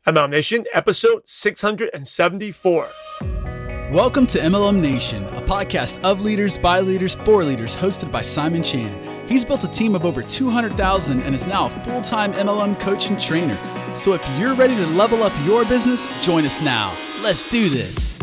MLM Nation, episode 674. Welcome to MLM Nation, a podcast of leaders, by leaders, for leaders, hosted by Simon Chan. He's built a team of over 200,000 and is now a full-time MLM coach and trainer. So if you're ready to level up your business, join us now. Let's do this.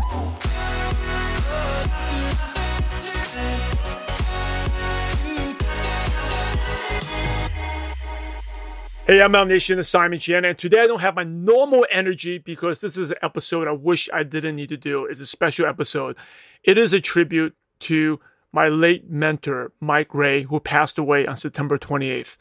Hey, MLM Nation, it's Simon Chan, and today I don't have my normal energy because this is an episode I wish I didn't need to do. It's a special episode. It is a tribute to my late mentor, Mike Ray, who passed away on September 28th,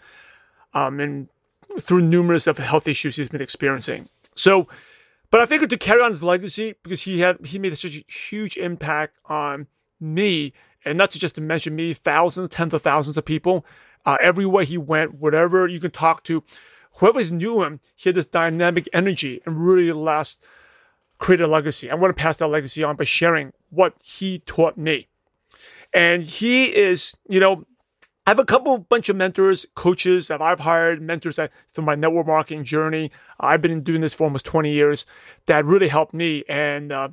and through numerous of health issues he's been experiencing. But I figured to carry on his legacy because he made such a huge impact on me, and not to just to mention me, thousands, tens of thousands of people. Everywhere he went, whatever you can talk to, whoever knew him, he had this dynamic energy and really created a legacy. I want to pass that legacy on by sharing what he taught me. And he is, I have a bunch of mentors, coaches that I've hired, mentors through my network marketing journey. I've been doing this for almost 20 years that really helped me. And, I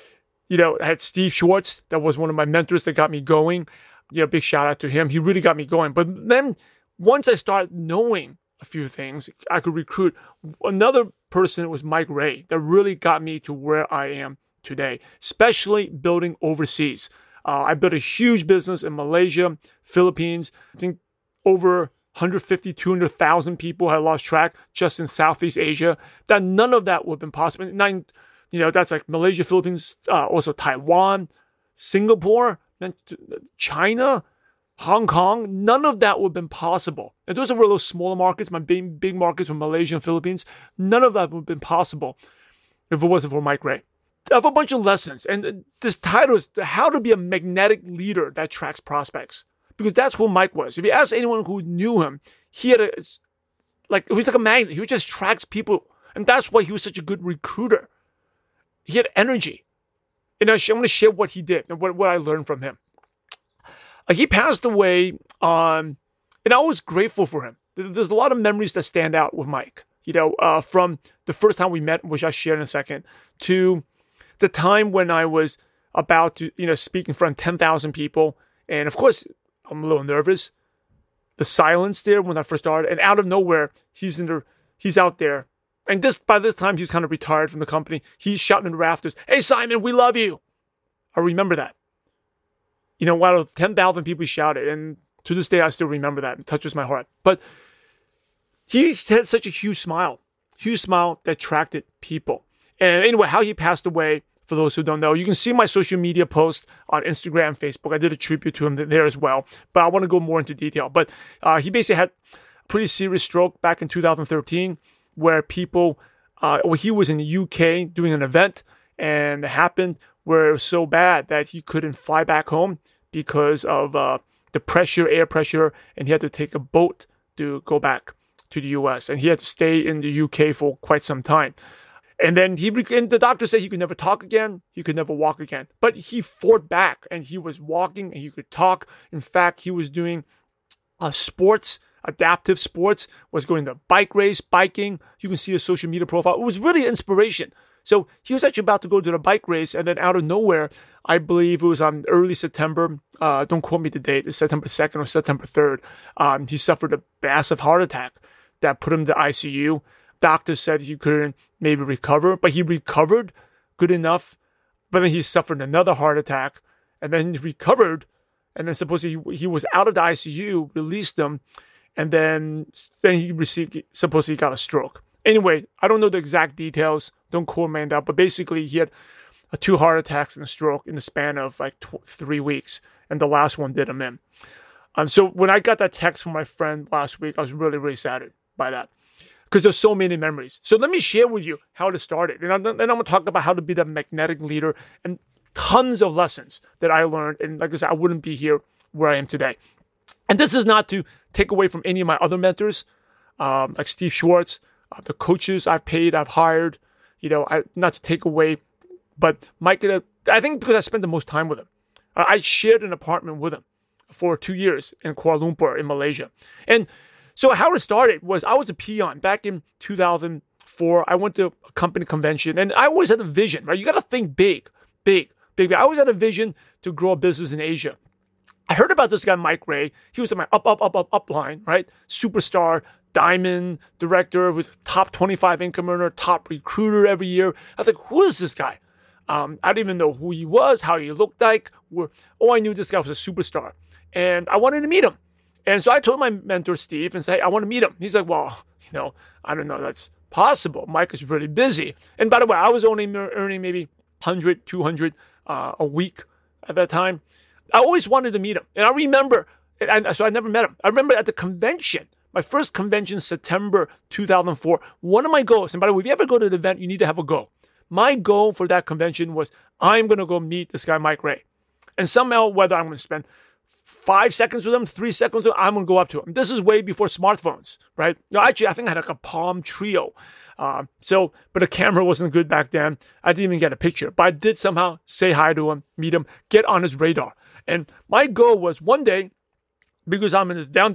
had Steve Schwartz, that was one of my mentors that got me going. Big shout out to him. He really got me going. But then once I started knowing a few things, I could recruit. Another person was Mike Ray that really got me to where I am today, especially building overseas. I built a huge business in Malaysia, Philippines. I think over 150, 200,000 people had lost track just in Southeast Asia. That none of that would have been possible. That's like Malaysia, Philippines, also Taiwan, Singapore, China, Hong Kong, none of that would have been possible. And those were those smaller markets, my big markets from Malaysia and Philippines. None of that would have been possible if it wasn't for Mike Ray. I have a bunch of lessons, and this title is How to Be a Magnetic Leader That Attracts Prospects. Because that's who Mike was. If you ask anyone who knew him, he was like a magnet. He just attracts people, and that's why he was such a good recruiter. He had energy. And I'm going to share what he did and what I learned from him. He passed away and I was grateful for him. There's a lot of memories that stand out with Mike, from the first time we met, which I share in a second, to the time when I was about to, speak in front of 10,000 people. And of course, I'm a little nervous. The silence there when I first started, and out of nowhere, he's out there. And by this time, he's kind of retired from the company. He's shouting in the rafters, "Hey, Simon, we love you." I remember that. Out of 10,000 people, he shouted. And to this day, I still remember that. It touches my heart. But he had such a huge smile that attracted people. And anyway, how he passed away, for those who don't know, you can see my social media posts on Instagram, Facebook. I did a tribute to him there as well. But I want to go more into detail. But he basically had a pretty serious stroke back in 2013. Where people, he was in the UK doing an event, and it happened where it was so bad that he couldn't fly back home because of the air pressure, and he had to take a boat to go back to the US, and he had to stay in the UK for quite some time. And then the doctor said he could never talk again, he could never walk again, but he fought back, and he was walking, and he could talk. In fact, he was doing adaptive sports, was going to bike race, biking. You can see his social media profile. It was really inspiration. So he was actually about to go to the bike race, and then out of nowhere, I believe it was on early September, don't quote me the date, it's September 2nd or September 3rd, he suffered a massive heart attack that put him in the ICU. Doctors said he couldn't maybe recover, but he recovered good enough. But then he suffered another heart attack, and then he recovered, and then supposedly he was out of the ICU, released him, and then he supposedly got a stroke. Anyway, I don't know the exact details. Don't quote me on that. But basically, he had 2 heart attacks and a stroke in the span of like 3 weeks. And the last one did him in. So when I got that text from my friend last week, I was really, really saddened by that. Because there's so many memories. So let me share with you how it started. And then I'm going to talk about how to be that magnetic leader and tons of lessons that I learned. And like I said, I wouldn't be here where I am today. And this is not to take away from any of my other mentors, like Steve Schwartz, the coaches I've paid, I've hired, not to take away, but Mike, I think because I spent the most time with him. I shared an apartment with him for 2 years in Kuala Lumpur in Malaysia. And so how it started was I was a peon back in 2000, I went to a company convention, and I always had a vision, right? You got to think big. I always had a vision to grow a business in Asia. I heard about this guy, Mike Ray. He was in my up line, right? Superstar, diamond director, was top 25 income earner, top recruiter every year. I was like, who is this guy? I didn't even know who he was, how he looked like. I knew this guy was a superstar. And I wanted to meet him. And so I told my mentor, Steve, and said, hey, I want to meet him. He's like, well, I don't know that's possible. Mike is really busy. And by the way, I was only earning maybe 100, 200 a week at that time. I always wanted to meet him. And I remember, so I never met him. I remember at the convention, my first convention, September 2004, one of my goals, and by the way, if you ever go to an event, you need to have a goal. My goal for that convention was, I'm going to go meet this guy, Mike Ray. And somehow, whether I'm going to spend 5 seconds with him, 3 seconds with him, I'm going to go up to him. This is way before smartphones, right? Actually, I think I had like a Palm Trio. But the camera wasn't good back then. I didn't even get a picture. But I did somehow say hi to him, meet him, get on his radar. And my goal was one day, because I'm in this down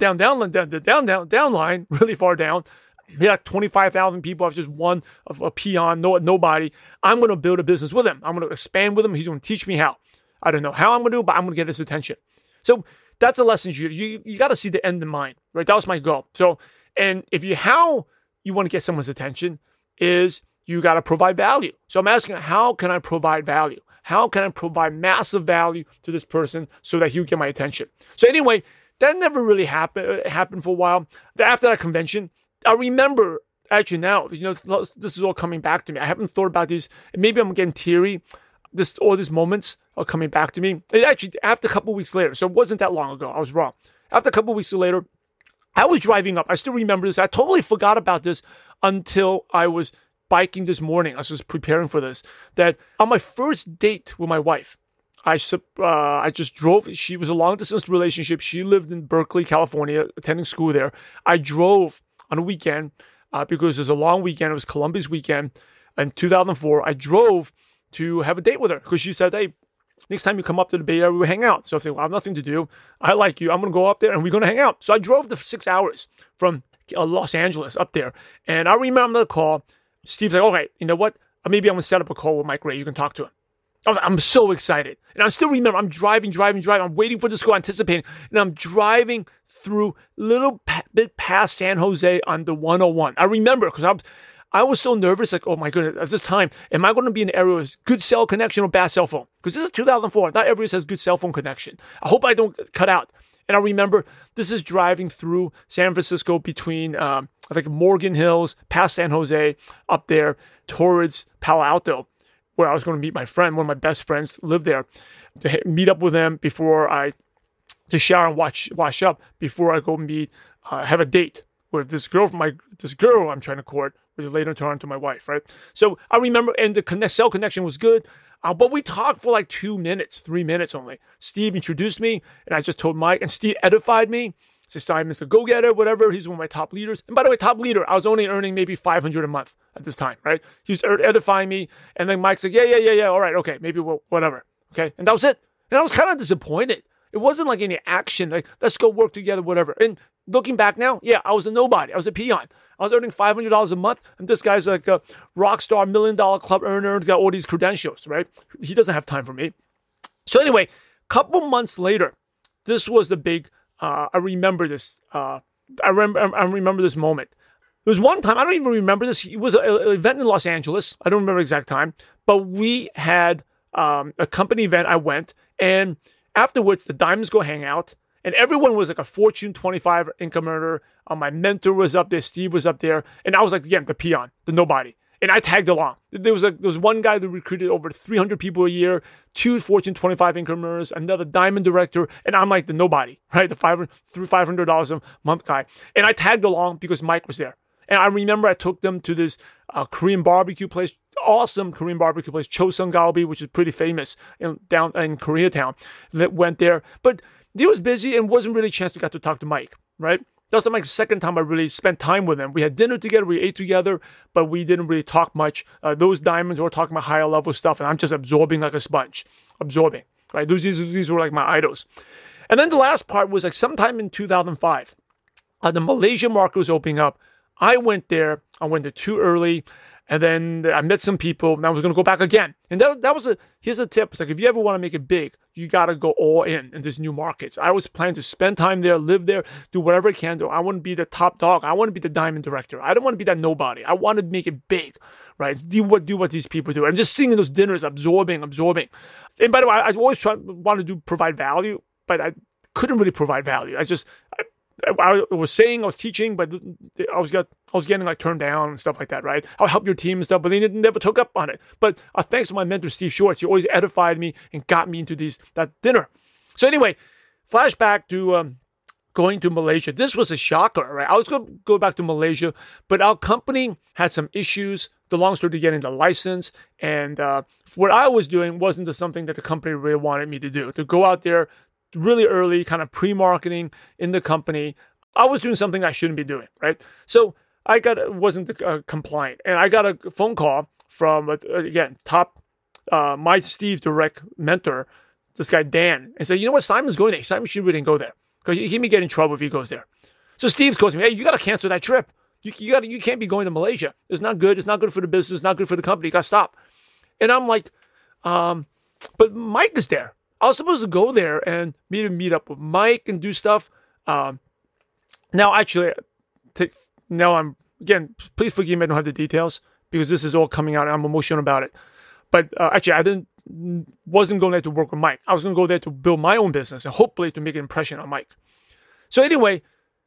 line, really far down, he had 25,000 people. I was just one of a peon, nobody. I'm going to build a business with him. I'm going to expand with him. He's going to teach me how. I don't know how I'm going to do, but I'm going to get his attention. So that's a lesson you got to see the end in mind, right? That was my goal. So, and how you want to get someone's attention is you got to provide value. So I'm asking, how can I provide value? How can I provide massive value to this person so that he'll get my attention? So anyway, that never really happened for a while. After that convention, I remember, actually now, this is all coming back to me. I haven't thought about these. Maybe I'm getting teary. All these moments are coming back to me. And actually, after a couple of weeks later, so it wasn't that long ago. I was wrong. After a couple of weeks later, I was driving up. I still remember this. I totally forgot about this until I was biking this morning. I was just preparing for this. That on my first date with my wife, I just drove. She was a long-distance relationship. She lived in Berkeley, California, attending school there. I drove on a weekend because it was a long weekend. It was Columbus weekend in 2004. I drove to have a date with her because she said, hey, next time you come up to the Bay Area, we hang out. So I said, well, I have nothing to do. I like you. I'm going to go up there and we're going to hang out. So I drove the 6 hours from Los Angeles up there. And I remember the call. Steve's like, okay, you know what? Maybe I'm going to set up a call with Mike Ray. You can talk to him. I'm so excited. And I still remember, I'm driving. I'm waiting for this call, anticipating. And I'm driving through a little bit past San Jose on the 101. I remember because I was so nervous, like, oh my goodness, at this time, am I going to be in an area with good cell connection or bad cell phone? Because this is 2004. Not everybody has good cell phone connection. I hope I don't cut out. And I remember this is driving through San Francisco between, I think, Morgan Hills, past San Jose, up there towards Palo Alto, where I was going to meet my friend. One of my best friends lived there, to meet up with him to shower and wash up before I go meet, have a date with this girl I'm trying to court, which later turned into my wife, right? So I remember, and the cell connection was good, but we talked for like 3 minutes only. Steve introduced me, and I just told Mike, and Steve edified me. Said Simon's a go-getter, whatever. He's one of my top leaders. And by the way, top leader, I was only earning maybe $500 a month at this time, right? He was edifying me. And then Mike said, yeah. All right. Okay. Maybe whatever. Okay. And that was it. And I was kind of disappointed. It wasn't like any action. Like, let's go work together, whatever. And looking back now, yeah, I was a nobody. I was a peon. I was earning $500 a month. And this guy's like a rock star, $1 million club earner. He's got all these credentials, right? He doesn't have time for me. So anyway, a couple months later, this was the big, I remember this. I remember this moment. There was one time, I don't even remember this. It was an event in Los Angeles. I don't remember the exact time, but we had a company event. I went, and afterwards, the Diamonds go hang out, and everyone was like a Fortune 25 income earner. My mentor was up there. Steve was up there, and I was like, again, the peon, the nobody. And I tagged along. There was one guy that recruited over 300 people a year, 2 Fortune 25 income earners, another diamond director, and I'm like the nobody, right? The $500 a month guy. And I tagged along because Mike was there. And I remember I took them to this Korean barbecue place, awesome Korean barbecue place, Chosun Galbi, which is pretty famous down in Koreatown. That went there, but he was busy and wasn't really a chance to get to talk to Mike, right? That was like the second time I really spent time with him. We had dinner together, we ate together, but we didn't really talk much. Those diamonds were talking about higher level stuff, and I'm just absorbing like a sponge, right? These were like my idols. And then the last part was like sometime in 2005, the Malaysia market was opening up. I went there I went there too early. And then I met some people, and I was going to go back again. And here's a tip. It's like, if you ever want to make it big, you got to go all in these new markets. I was planning to spend time there, live there, do whatever I can do. I want to be the top dog. I want to be the diamond director. I don't want to be that nobody. I want to make it big, right? Do what these people do. And just seeing those dinners, absorbing. And by the way, I always want to provide value, but I couldn't really provide value. I was teaching, but I was getting like turned down and stuff like that, right? I'll help your team and stuff, but they never took up on it. But thanks to my mentor, Steve Schwartz, he always edified me and got me into that dinner. So anyway, flashback to going to Malaysia. This was a shocker, right? I was going to go back to Malaysia, but our company had some issues. The long story to getting the license, and what I was doing wasn't something that the company really wanted me to do. To go out there really early, kind of pre-marketing in the company. I was doing something I shouldn't be doing, right? So I wasn't compliant. And I got a phone call from, again, my Steve direct mentor, this guy, Dan, and said, you know what, Simon's going there. Simon should really go there because he may get in trouble if he goes there. So Steve's calling me, hey, you got to cancel that trip. You can't be going to Malaysia. It's not good. It's not good for the business. It's not good for the company. You got to stop. And I'm like, but Mike is there. I was supposed to go there and meet up with Mike and do stuff. Now, actually, again, please forgive me, I don't have the details because this is all coming out and I'm emotional about it. But actually, I wasn't going there to work with Mike. I was going to go there to build my own business and hopefully to make an impression on Mike. So anyway,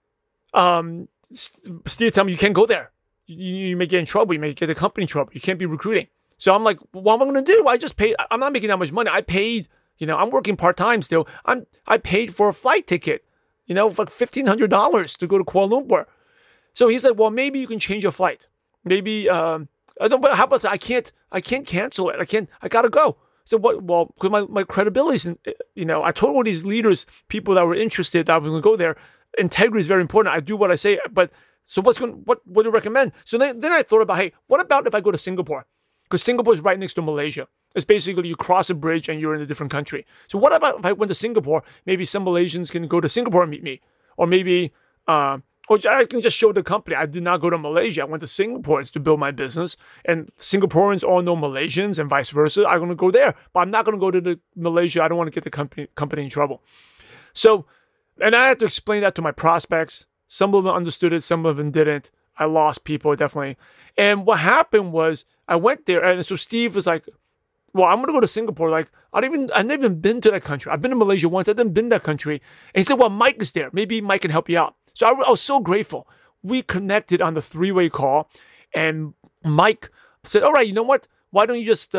Steve told me, you can't go there. You may get in trouble. You may get the company in trouble. You can't be recruiting. So I'm like, what am I going to do? I just paid. I'm not making that much money. I paid. I'm working part-time still. I paid for a flight ticket, for like $1,500 to go to Kuala Lumpur. So he said, well, maybe you can change your flight. Maybe, but how about that? I can't cancel it. I gotta go. So what? Well, because my credibility is, I told all these leaders, people that were interested that I was going to go there. Integrity is very important. I do what I say, but so what do you recommend? So then I thought about, hey, what about if I go to Singapore? Because Singapore is right next to Malaysia. It's basically you cross a bridge and you're in a different country. So what about if I went to Singapore? Maybe some Malaysians can go to Singapore and meet me. Or maybe, or I can just show the company. I did not go to Malaysia. I went to Singapore to build my business. And Singaporeans all know Malaysians and vice versa. I'm going to go there. But I'm not going to go to Malaysia. I don't want to get the company in trouble. So, and I had to explain that to my prospects. Some of them understood it. Some of them didn't. I lost people, definitely. And what happened was I went there. And so Steve was like, well, I'm going to go to Singapore. Like, I've never even been to that country. I've been to Malaysia once. I've never been to that country. And he said, well, Mike is there. Maybe Mike can help you out. So I was so grateful. We connected on the three-way call. And Mike said, all right, you know what? Why don't you just,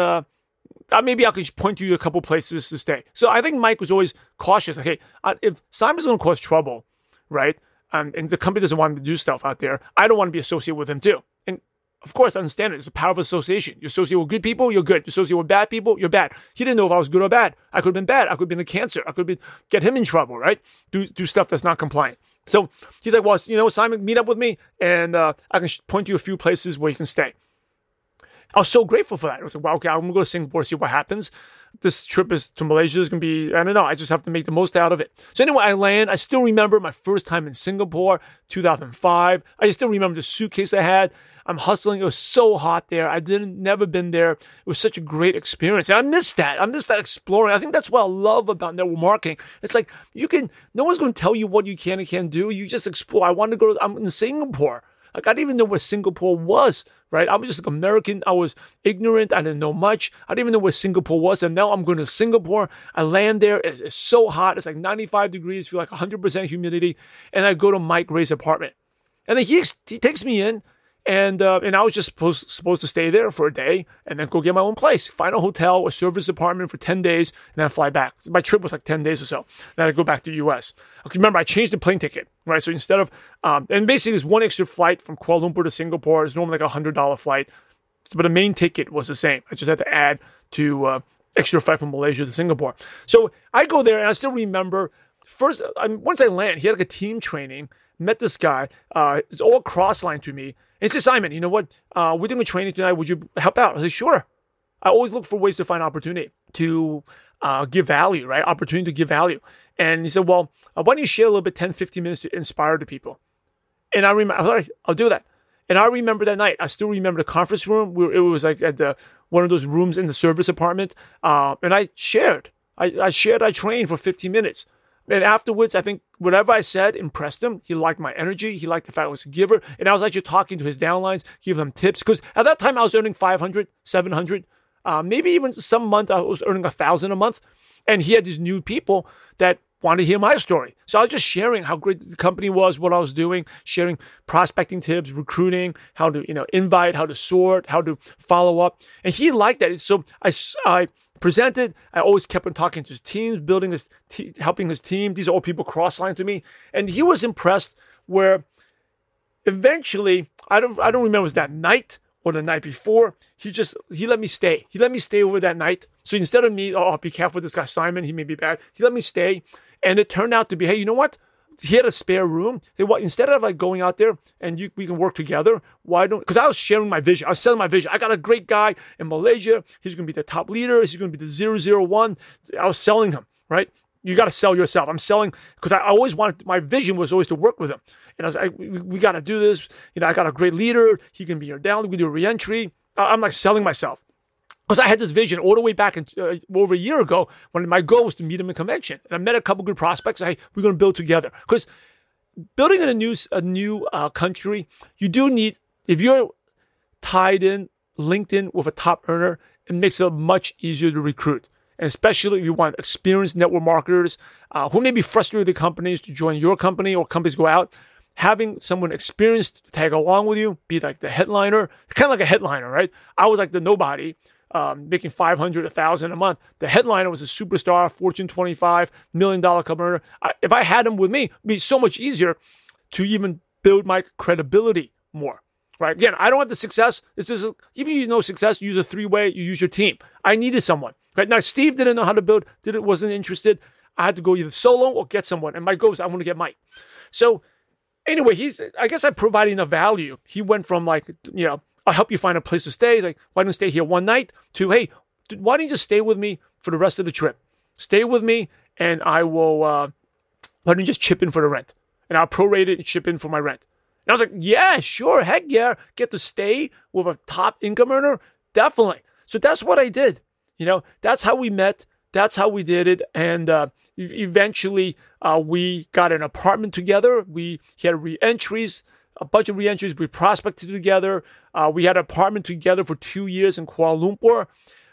maybe I can point you a couple places to stay. So I think Mike was always cautious. Okay, if Simon's going to cause trouble, right? And the company doesn't want him to do stuff out there, I don't want to be associated with him too. And of course, I understand it. It's a power of association. You associate with good people, you're good. You associate with bad people, you're bad. He didn't know if I was good or bad. I could have been bad. I could have been a cancer. I could get him in trouble, right? Do stuff that's not compliant. So he's like, well, Simon, meet up with me and I can point you a few places where you can stay. I was so grateful for that. I was like, well, okay, I'm going to go to Singapore, see what happens. This trip to Malaysia is going to be, I don't know, I just have to make the most out of it. So anyway, I land. I still remember my first time in Singapore, 2005. I still remember the suitcase I had. I'm hustling. It was so hot there. Never been there. It was such a great experience. And I miss that. I miss that exploring. I think that's what I love about network marketing. It's like no one's going to tell you what you can and can't do. You just explore. I'm in Singapore. Like, I didn't even know where Singapore was, right? I was just like American. I was ignorant. I didn't know much. I didn't even know where Singapore was. And now I'm going to Singapore. I land there. It's so hot. It's like 95 degrees. Feel like 100% humidity. And I go to Mike Ray's apartment. And then he takes me in. And I was just supposed to stay there for a day and then go get my own place. Find a hotel, a service apartment for 10 days, and then fly back. So my trip was like 10 days or so. Then I go back to the U.S. Okay, remember, I changed the plane ticket, right? So instead of, and basically there's one extra flight from Kuala Lumpur to Singapore. It's normally like $100 flight. But the main ticket was the same. I just had to add to extra flight from Malaysia to Singapore. So I go there and I still remember, once I land, he had like a team training, met this guy. It's all cross-line to me. And he said, Simon, you know what? We're doing a training tonight. Would you help out? I said, sure. I always look for ways to find opportunity to give value, right? Opportunity to give value. And he said, well, why don't you share a little bit, 10, 15 minutes to inspire the people? And I remember, all right, I'll do that. And I remember that night. I still remember the conference room. It was like at one of those rooms in the service apartment. And I shared. I trained for 15 minutes. And afterwards, I think whatever I said impressed him. He liked my energy. He liked the fact I was a giver. And I was actually talking to his downlines, giving them tips. Because at that time, I was earning 500, 700. Maybe even some month, I was earning 1,000 a month. And he had these new people that wanted to hear my story. So I was just sharing how great the company was, what I was doing, sharing prospecting tips, recruiting, how to, invite, how to sort, how to follow up. And he liked that. So I presented. I always kept on talking to his teams, building helping his team. These are all people cross-line to me. And he was impressed where eventually, I don't remember if it was that night or the night before, he let me stay. He let me stay over that night. So instead of me, be careful with this guy Simon, he may be bad. He let me stay. And it turned out to be, hey, you know what? He had a spare room. Hey, instead of going out there and we can work together, because I was sharing my vision. I was selling my vision. I got a great guy in Malaysia. He's going to be the top leader. He's going to be the 001. I was selling him, right? You got to sell yourself. I'm selling because I always wanted, my vision was always to work with him. And I was like, we got to do this. I got a great leader. He can be your down. We do a reentry. I'm like selling myself. Because I had this vision all the way back over a year ago when my goal was to meet him in convention. And I met a couple good prospects. Hey, we're going to build together. Because building in a new country, you do need, if you're tied in, linked in with a top earner, it makes it much easier to recruit. And especially if you want experienced network marketers who may be frustrated with companies to join your company or companies go out, having someone experienced tag along with you, be like the headliner, kind of like a headliner, right? I was like the nobody. Making $500, $1,000 a month. The headliner was a superstar, Fortune 25, $1 million company owner. If I had him with me, it'd be so much easier to even build my credibility more. Right? Again, I don't have the success. Even if you know success, you use a three-way, you use your team. I needed someone. Right? Now, Steve didn't know how to build, wasn't interested. I had to go either solo or get someone. And my goal was I want to get Mike. So anyway, I guess I provided enough value. He went from I'll help you find a place to stay. Like, why don't you stay here one night? To, hey, why don't you just stay with me for the rest of the trip? Stay with me, and I will, why don't you just chip in for the rent? And I'll prorate it and chip in for my rent. And I was like, yeah, sure, heck yeah. Get to stay with a top income earner? Definitely. So that's what I did. That's how we met. That's how we did it. And eventually, we got an apartment together. He had re-entries. A bunch of re-entries. We prospected together. We had an apartment together for 2 years in Kuala Lumpur,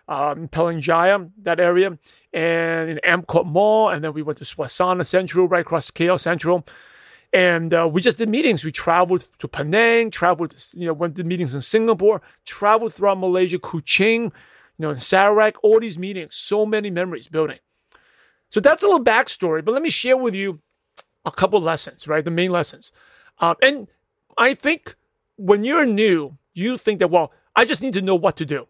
in Petaling Jaya, that area, and in Amcot Mall. And then we went to Swasana Central, right across KL Central. And we just did meetings. We traveled to Penang, went to meetings in Singapore, traveled throughout Malaysia, Kuching, in Sarawak, all these meetings. So many memories building. So that's a little backstory. But let me share with you a couple lessons, right? The main lessons. And I think when you're new, you think that, well, I just need to know what to do.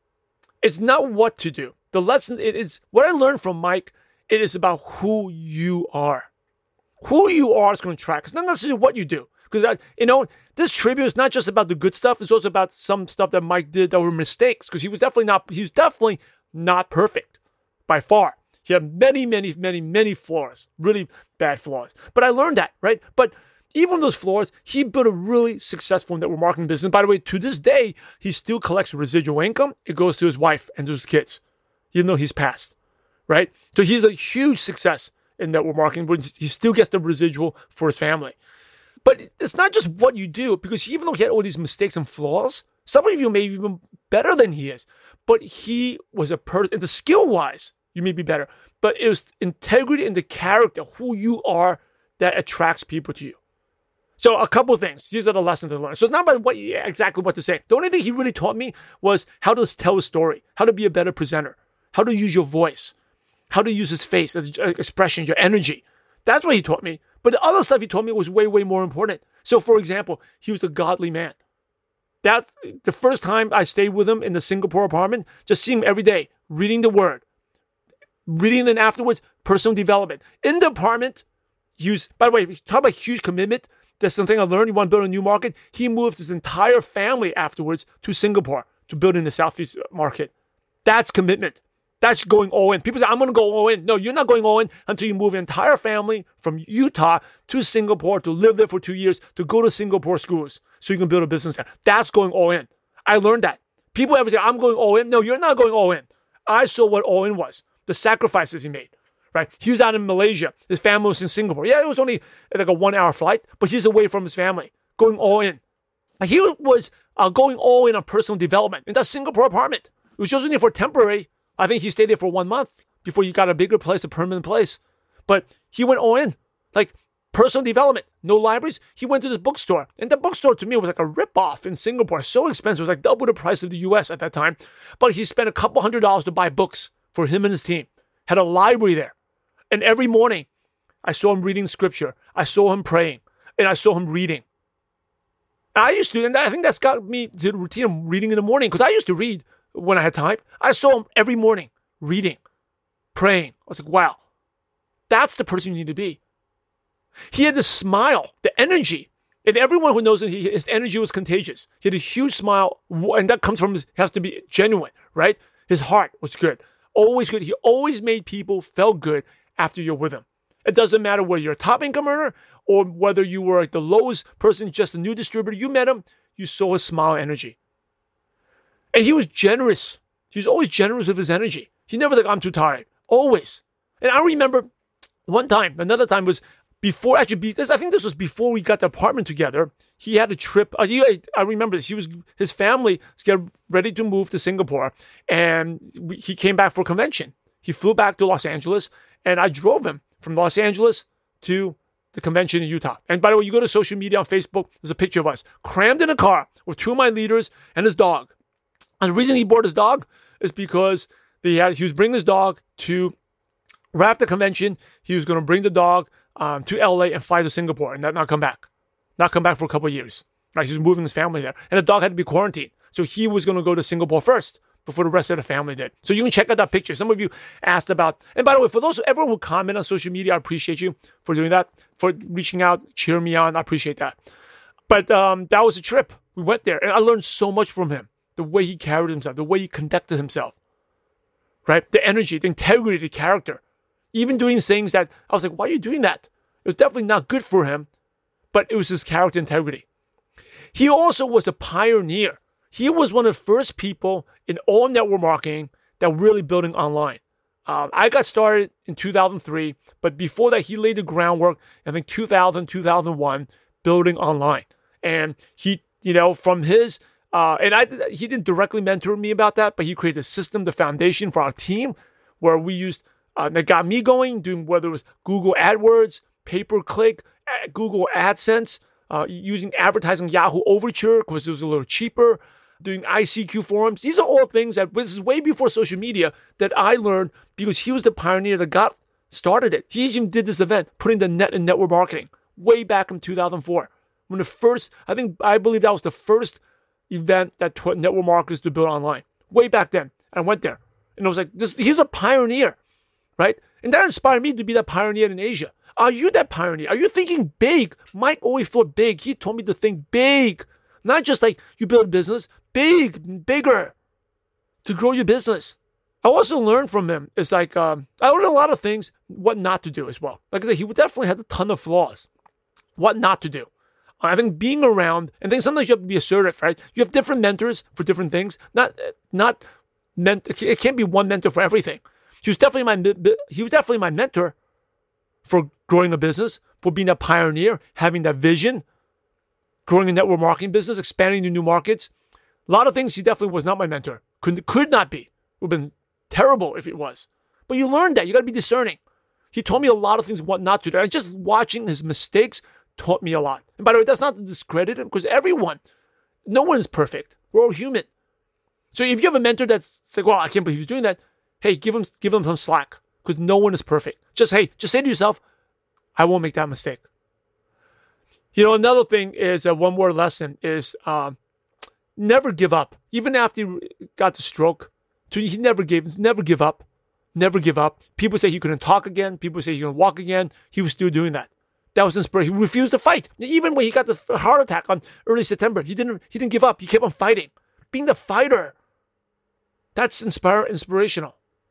It's not what to do. The lesson, it's what I learned from Mike, it is about who you are. Who you are is going to track. It's not necessarily what you do. Because, this tribute is not just about the good stuff. It's also about some stuff that Mike did that were mistakes. Because he was definitely not perfect by far. He had many, many, many, many flaws, really bad flaws. But I learned that, right? But even those flaws, he built a really successful network marketing business. By the way, to this day, he still collects residual income. It goes to his wife and to his kids, even though he's passed, right? So he's a huge success in network marketing, but he still gets the residual for his family. But it's not just what you do, because even though he had all these mistakes and flaws, some of you may be even better than he is. But he was a person, and the skill-wise, you may be better. But it was integrity in the character, who you are, that attracts people to you. So a couple of things. These are the lessons I learned. So it's not about exactly what to say. The only thing he really taught me was how to tell a story, how to be a better presenter, how to use your voice, how to use his face, expression, your energy. That's what he taught me. But the other stuff he taught me was way, way more important. So, for example, he was a godly man. That's the first time I stayed with him in the Singapore apartment, just seeing him every day, reading the word, reading and afterwards, personal development. In the apartment, by the way, we talk about huge commitment. That's something I learned. You want to build a new market? He moved his entire family afterwards to Singapore to build in the Southeast market. That's commitment. That's going all in. People say, I'm going to go all in. No, you're not going all in until you move your entire family from Utah to Singapore to live there for 2 years, to go to Singapore schools so you can build a business there. That's going all in. I learned that. People ever say, I'm going all in. No, you're not going all in. I saw what all in was, the sacrifices he made, right? He was out in Malaysia. His family was in Singapore. Yeah, it was only like a 1 hour flight, but he's away from his family, going all in. He was going all in on personal development in that Singapore apartment. It was just only for temporary. I think he stayed there for 1 month before he got a bigger place, a permanent place. But he went all in, like personal development, no libraries. He went to this bookstore, and the bookstore to me was like a ripoff in Singapore. So expensive. It was like double the price of the US at that time. But he spent a couple $100s to buy books for him and his team. Had a library there. And every morning, I saw him reading scripture. I saw him praying, and I saw him reading. And I used to, and I think that's got me to the routine of reading in the morning, because I used to read when I had time. I saw him every morning reading, praying. I was like, wow, that's the person you need to be. He had the smile, the energy. And everyone who knows him, his energy was contagious. He had a huge smile, and that comes from, has to be genuine, right? His heart was good, always good. He always made people feel good after you're with him. It doesn't matter whether you're a top income earner or whether you were like the lowest person, just a new distributor. You met him, you saw his smile energy. And he was generous. He was always generous with his energy. He never like, I'm too tired. Always. And I remember another time was before, I think this was before we got the apartment together. He had a trip. I remember this. His family was getting ready to move to Singapore, and he came back for a convention. He flew back to Los Angeles, and I drove him from Los Angeles to the convention in Utah. And by the way, you go to social media on Facebook, there's a picture of us crammed in a car with 2 of my leaders and his dog. And the reason he brought his dog is because he was bringing his dog to, right after the convention, he was going to bring the dog to LA and fly to Singapore and not come back. Not come back for a couple of years. Right? He's moving his family there. And the dog had to be quarantined. So he was going to go to Singapore first before the rest of the family did. So you can check out that picture. Some of you asked about, and by the way, for everyone who comment on social media, I appreciate you for doing that, for reaching out, cheering me on. I appreciate that. But that was a trip. We went there and I learned so much from him. The way he carried himself, the way he conducted himself, right? The energy, the integrity, the character. Even doing things that I was like, why are you doing that? It was definitely not good for him, but it was his character integrity. He also was a pioneer. He was one of the first people in all network marketing that were really building online. I got started in 2003, but before that, he laid the groundwork, I think 2000, 2001, building online. And he, from his, he didn't directly mentor me about that, but he created a system, the foundation for our team, where we used, that got me going, doing whether it was Google AdWords, pay-per-click, Google AdSense, using advertising Yahoo Overture because it was a little cheaper, doing ICQ forums. These are all things that, this is way before social media, that I learned because he was the pioneer that got started it. He even did this event, putting the net in network marketing, way back in 2004. When the first, I believe that was the first event that taught network marketers to build online. Way back then. I went there. And I was like, he's a pioneer, right? And that inspired me to be that pioneer in Asia. Are you that pioneer? Are you thinking big? Mike always thought big. He told me to think big. Not just like you build a business, bigger to grow your business. I also learned from him. It's like, I learned a lot of things, what not to do as well. Like I said, he definitely had a ton of flaws. What not to do. I think being around, and then sometimes you have to be assertive, right? You have different mentors for different things. It can't be one mentor for everything. He was definitely my mentor for growing a business, for being a pioneer, having that vision, growing a network marketing business, expanding to new markets. A lot of things he definitely was not my mentor. Could not be. It would have been terrible if it was. But you learn that. You got to be discerning. He told me a lot of things what not to do. And just watching his mistakes taught me a lot. And by the way, that's not to discredit him because no one is perfect. We're all human. So if you have a mentor that's like, well, I can't believe he's doing that. Hey, give him some slack because no one is perfect. Just say to yourself, I won't make that mistake. Another thing is one more lesson is never give up. Even after he got the stroke, he never give up. Never give up. People say he couldn't talk again. People say he couldn't walk again. He was still doing that. That was inspiration. He refused to fight. Even when he got the heart attack on early September, he didn't give up. He kept on fighting. Being the fighter. That's inspirational.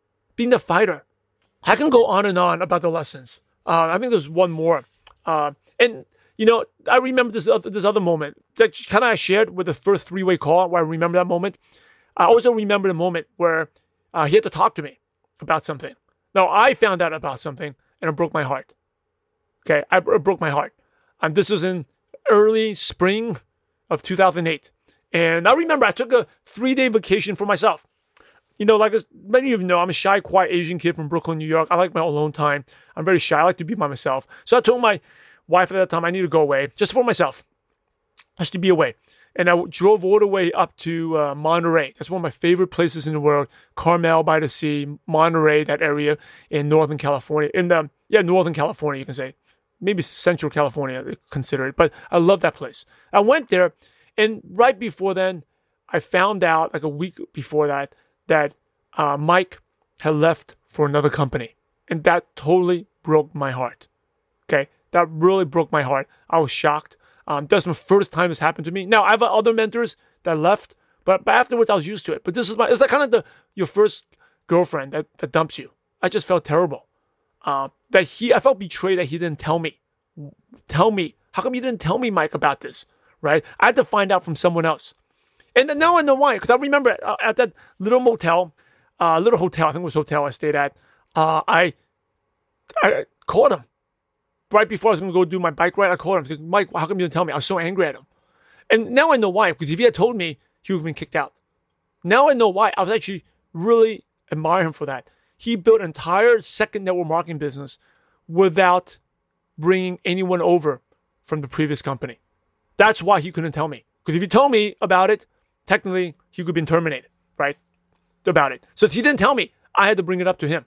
being the fighter. I can go on and on about the lessons. I think there's one more. And, I remember this other moment that kind of I shared with the first three-way call where I remember that moment. I also remember the moment where he had to talk to me about something. Now, I found out about something and it broke my heart. Okay, it broke my heart. This was in early spring of 2008. And I remember I took a 3-day vacation for myself. Like as many of you know, I'm a shy, quiet Asian kid from Brooklyn, New York. I like my alone time. I'm very shy. I like to be by myself. So I told my wife at that time I need to go away just for myself, just to be away. And I drove all the way up to Monterey. That's one of my favorite places in the world. Carmel by the sea, Monterey, that area in Northern California. Northern California, you can say. Maybe Central California, consider it. But I love that place. I went there, and right before then, I found out, like a week before that Mike had left for another company. And that totally broke my heart. Okay? That really broke my heart. I was shocked. That's my first time this happened to me. Now, I have other mentors that left, but afterwards I was used to it. But it's like kind of your first girlfriend that dumps you. I just felt terrible. I felt betrayed that he didn't tell me. Tell me. How come you didn't tell me, Mike, about this? Right? I had to find out from someone else. And then now I know why. Because I remember at that little hotel, I think it was a hotel I stayed at, I called him. Right before I was going to go do my bike ride, I called him. I said, Mike, how come you didn't tell me? I was so angry at him. And now I know why. Because if he had told me, he would have been kicked out. Now I know why. I was actually really admire him for that. He built an entire second network marketing business without bringing anyone over from the previous company. That's why he couldn't tell me. Because if he told me about it, technically he could have been terminated, right? About it. So if he didn't tell me, I had to bring it up to him.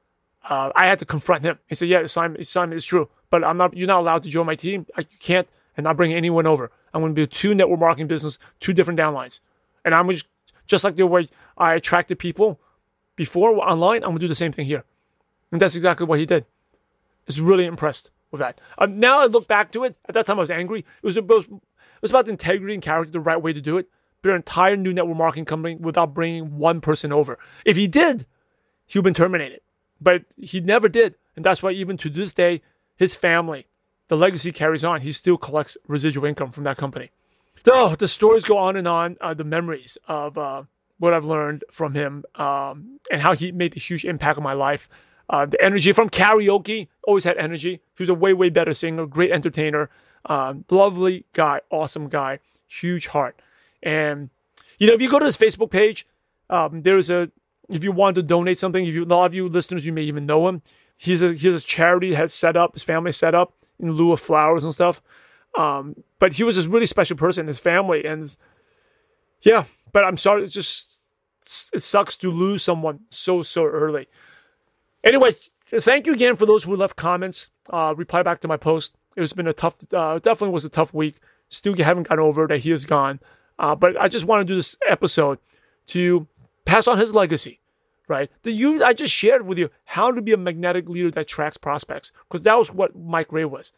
I had to confront him. He said, yeah, Simon, it's true. But you're not allowed to join my team. You can't, and not bring anyone over. I'm going to be a 2 network marketing business, 2 different downlines. And I'm just like the way I attracted people before online, I'm going to do the same thing here. And that's exactly what he did. I was really impressed with that. Now I look back to it. At that time I was angry. It was about integrity and character, the right way to do it. Build an entire new network marketing company without bringing one person over. If he did, he would have been terminated. But he never did. And that's why even to this day, his family, the legacy carries on. He still collects residual income from that company. So the stories go on and on, the memories of what I've learned from him and how he made a huge impact on my life. The energy from karaoke, always had energy. He was a way, way better singer, great entertainer, lovely guy, awesome guy, huge heart. And, if you go to his Facebook page, if you want to donate something, a lot of you listeners, you may even know him. He has a charity has set up, his family set up in lieu of flowers and stuff. But he was a really special person, his family. And yeah, but I'm sorry, it sucks to lose someone so early. Anyway, thank you again for those who left comments, reply back to my post. It's been definitely was a tough week. Still haven't gotten over that he is gone. But I just want to do this episode to pass on his legacy, right? I just shared with you how to be a magnetic leader that attracts prospects, because that was what Mike Ray was.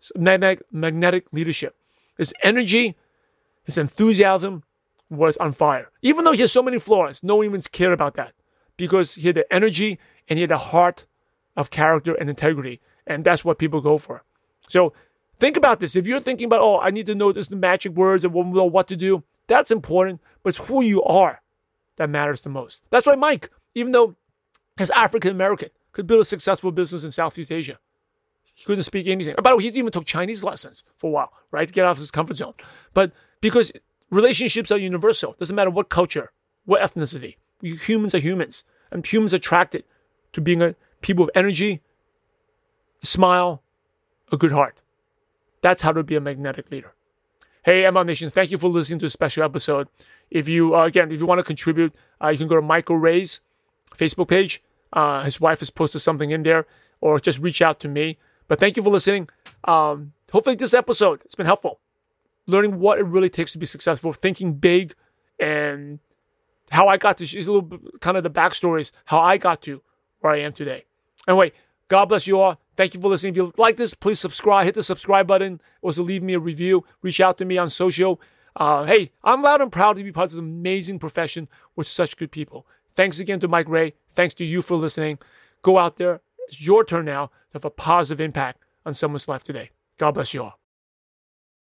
Magnetic leadership. His energy, his enthusiasm was on fire. Even though he has so many flaws, no one even cared about that, because he had the energy and he had the heart of character and integrity, and that's what people go for. So think about this. If you're thinking about, I need to know the magic words and know what to do, that's important, but it's who you are that matters the most. That's why Mike, even though he's African American, could build a successful business in Southeast Asia. He couldn't speak anything. By the way, he even took Chinese lessons for a while, right? To get out of his comfort zone. But because relationships are universal, doesn't matter what culture, what ethnicity. Humans are humans. And humans are attracted to being people with energy, a smile, a good heart. That's how to be a magnetic leader. Hey, MLM Nation, thank you for listening to a special episode. If you want to contribute, you can go to Michael Ray's Facebook page. His wife has posted something in there, or just reach out to me. But thank you for listening. Hopefully this episode has been helpful. Learning what it really takes to be successful, thinking big, and how I got to, a little bit, kind of the backstories, how I got to where I am today. Anyway, God bless you all. Thank you for listening. If you like this, please subscribe. Hit the subscribe button. Also, leave me a review. Reach out to me on social. Hey, I'm loud and proud to be part of this amazing profession with such good people. Thanks again to Mike Ray. Thanks to you for listening. Go out there. It's your turn now to have a positive impact on someone's life today. God bless you all.